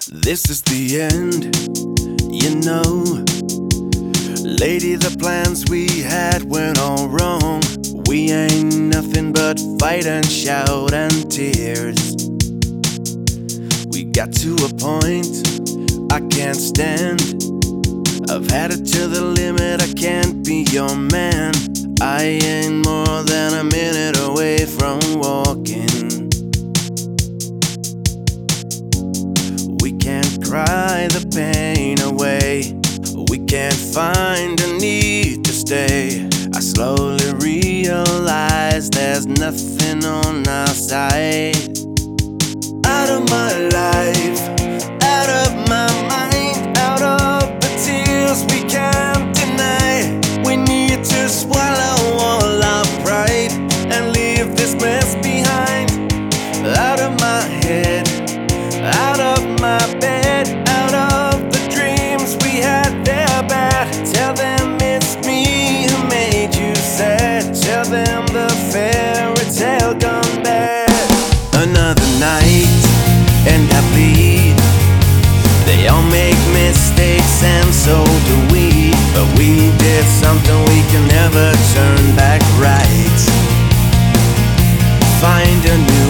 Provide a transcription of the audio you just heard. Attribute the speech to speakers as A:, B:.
A: This is the end, you know. Lady, the plans we had went all wrong. We ain't nothing but fight and shout and tears. We got to a point I can't stand. I've had it to the limit, I can't be your man. I ain't more than a minute away from walking. We can't cry the pain away. We can't find a need to stay. I slowly realize there's nothing on our side. Out of my life, out of my mind, out of the tears we can't deny. We need to swallow all our pride and leave this mess behind. Out of my head, out of my bed, out of the dreams we had, they're bad. Tell them it's me who made you sad. Tell them the fairy tale gone bad. Another night and I bleed. They all make mistakes and so do we. But we did something we can never turn back right. Find a new